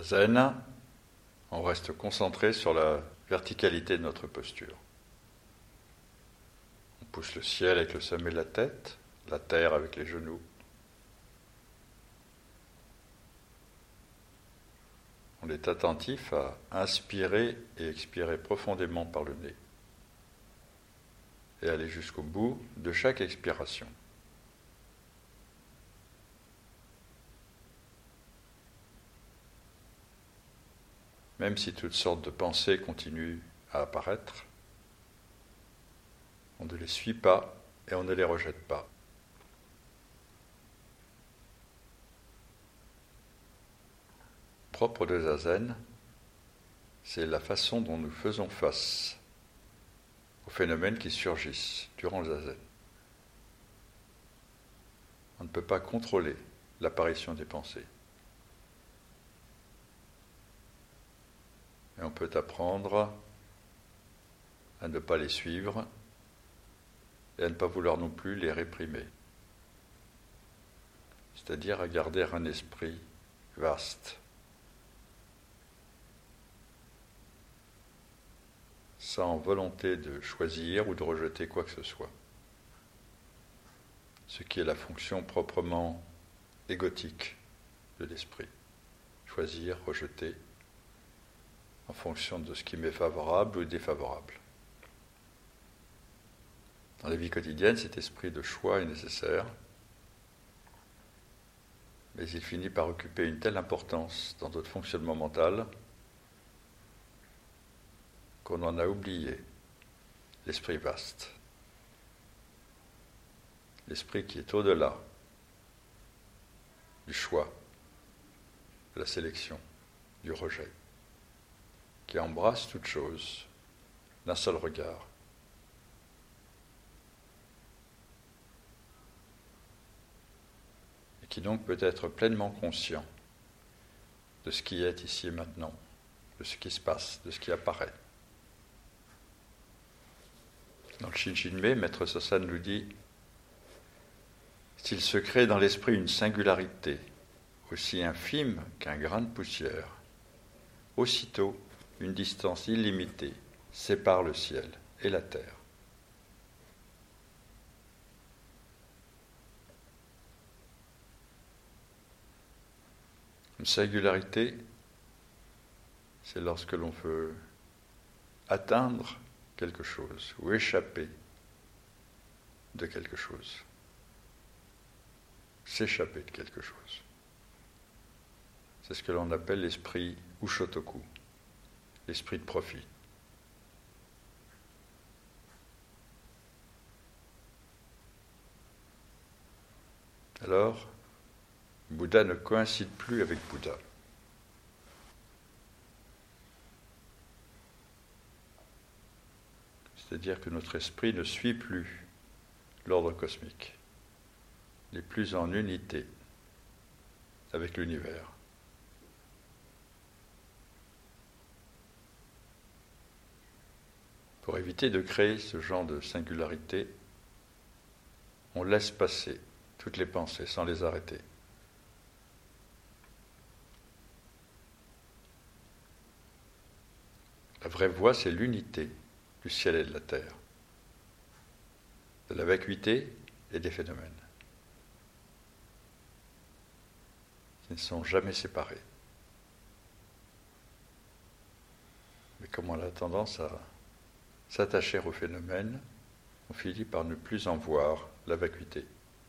Zazen, on reste concentré sur la verticalité de notre posture. On pousse le ciel avec le sommet de la tête, la terre avec les genoux. On est attentif à inspirer et expirer profondément par le nez et aller jusqu'au bout de chaque expiration. Même si toutes sortes de pensées continuent à apparaître, on ne les suit pas et on ne les rejette pas. Propre de Zazen, c'est la façon dont nous faisons face aux phénomènes qui surgissent durant le Zazen. On ne peut pas contrôler l'apparition des pensées. Et on peut apprendre à ne pas les suivre et à ne pas vouloir non plus les réprimer. C'est-à-dire à garder un esprit vaste, sans volonté de choisir ou de rejeter quoi que ce soit. Ce qui est la fonction proprement égotique de l'esprit. Choisir, rejeter, en fonction de ce qui m'est favorable ou défavorable. Dans la vie quotidienne, cet esprit de choix est nécessaire, mais il finit par occuper une telle importance dans notre fonctionnement mental qu'on en a oublié l'esprit vaste, l'esprit qui est au-delà du choix, de la sélection, du rejet, qui embrasse toute chose d'un seul regard. Et qui donc peut être pleinement conscient de ce qui est ici et maintenant, de ce qui se passe, de ce qui apparaît. Dans le Shinjinmé, Maître Sosan nous dit « S'il se crée dans l'esprit une singularité, aussi infime qu'un grain de poussière, aussitôt une distance illimitée sépare le ciel et la terre. » Une singularité, c'est lorsque l'on veut atteindre quelque chose ou échapper de quelque chose, s'échapper de quelque chose. C'est ce que l'on appelle l'esprit Ushotoku, l'esprit de profit. Alors, Bouddha ne coïncide plus avec Bouddha. C'est-à-dire que notre esprit ne suit plus l'ordre cosmique, n'est plus en unité avec l'univers. Pour éviter de créer ce genre de singularité, on laisse passer toutes les pensées sans les arrêter. La vraie voie, c'est l'unité du ciel et de la terre, de la vacuité et des phénomènes, qui ne sont jamais séparés. Mais comme on a tendance à s'attacher aux phénomènes, on finit par ne plus en voir la vacuité.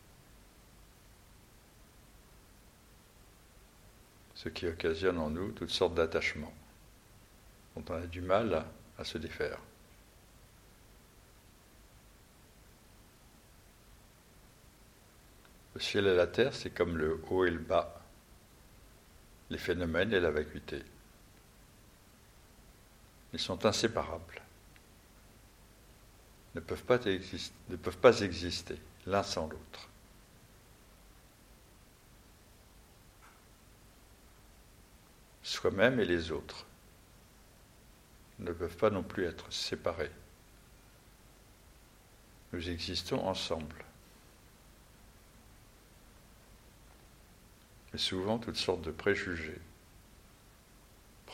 Ce qui occasionne en nous toutes sortes d'attachements dont on a du mal à se défaire. Le ciel et la terre, c'est comme le haut et le bas, les phénomènes et la vacuité. Ils sont inséparables, ne peuvent pas exister l'un sans l'autre. Soi-même et les autres ne peuvent pas non plus être séparés. Nous existons ensemble. Mais souvent, toutes sortes de préjugés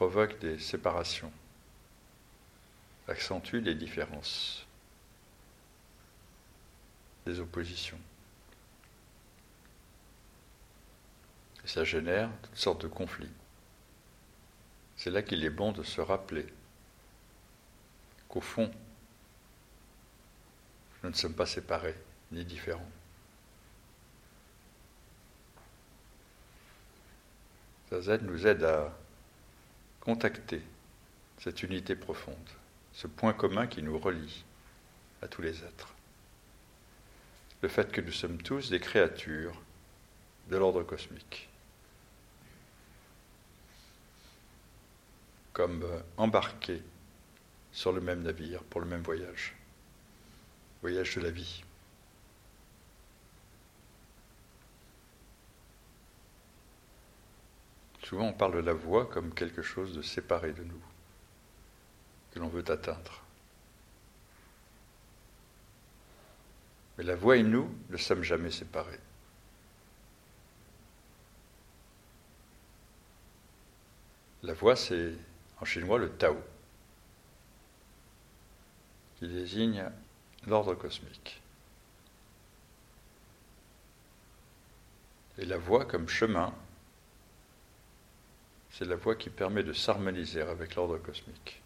provoque des séparations, accentue les différences, des oppositions. Et ça génère toutes sortes de conflits. C'est là qu'il est bon de se rappeler qu'au fond, nous ne sommes pas séparés ni différents. Zazen nous aide à contacter cette unité profonde, ce point commun qui nous relie à tous les êtres. Le fait que nous sommes tous des créatures de l'ordre cosmique, comme embarqués sur le même navire pour le même voyage de la vie. Souvent on parle de la voie comme quelque chose de séparé de nous, que l'on veut atteindre. Mais la voie et nous ne sommes jamais séparés. La voie, c'est en chinois le Tao, qui désigne l'ordre cosmique. Et la voie comme chemin, c'est la voie qui permet de s'harmoniser avec l'ordre cosmique.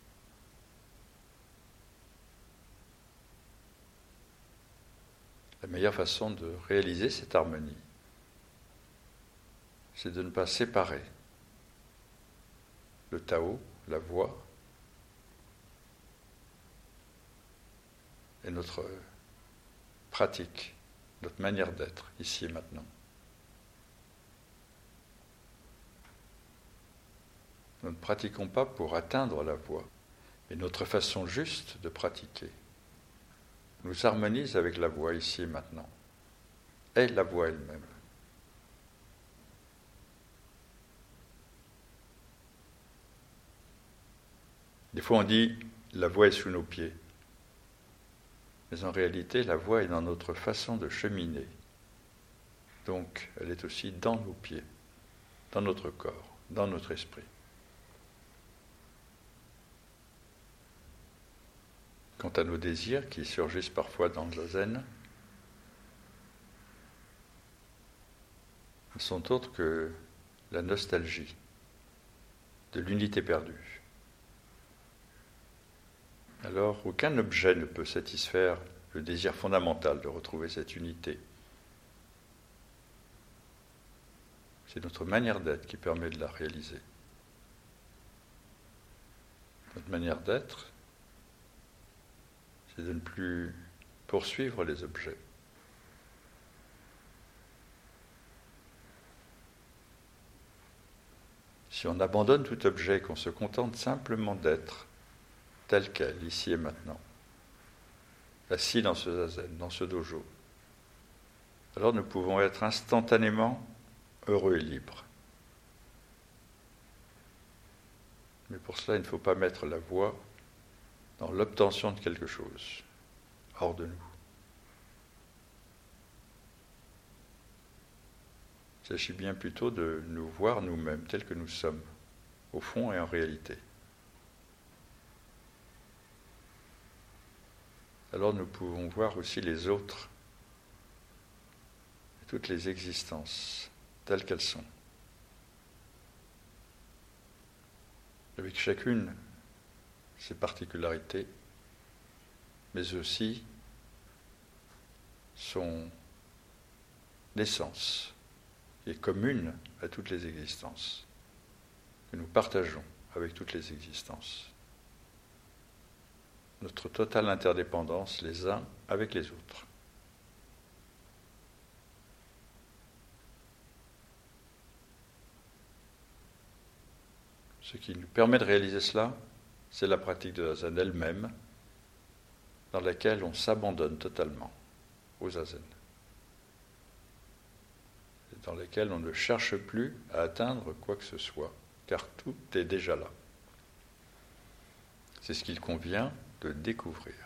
La meilleure façon de réaliser cette harmonie, c'est de ne pas séparer le Tao, la voie, et notre pratique, notre manière d'être, ici et maintenant. Nous ne pratiquons pas pour atteindre la voie, mais notre façon juste de pratiquer nous harmonise avec la voie ici et maintenant, et la voie elle-même. Des fois on dit « la voie est sous nos pieds », mais en réalité la voie est dans notre façon de cheminer. Donc elle est aussi dans nos pieds, dans notre corps, dans notre esprit. Quant à nos désirs qui surgissent parfois dans le zazen, ne sont autres que la nostalgie de l'unité perdue. Alors, aucun objet ne peut satisfaire le désir fondamental de retrouver cette unité. C'est notre manière d'être qui permet de la réaliser. Notre manière d'être, c'est de ne plus poursuivre les objets. Si on abandonne tout objet et qu'on se contente simplement d'être tel quel, ici et maintenant, assis dans ce zazen, dans ce dojo, alors nous pouvons être instantanément heureux et libres. Mais pour cela, il ne faut pas mettre la voie dans l'obtention de quelque chose, hors de nous. Il s'agit bien plutôt de nous voir nous-mêmes tels que nous sommes, au fond et en réalité. Alors nous pouvons voir aussi les autres, et toutes les existences telles qu'elles sont, avec chacune ses particularités, mais aussi son essence, qui est commune à toutes les existences, que nous partageons avec toutes les existences. Notre totale interdépendance les uns avec les autres. Ce qui nous permet de réaliser cela, c'est la pratique de zazen elle-même, dans laquelle on s'abandonne totalement au zazen, et dans laquelle on ne cherche plus à atteindre quoi que ce soit, car tout est déjà là. C'est ce qu'il convient de découvrir.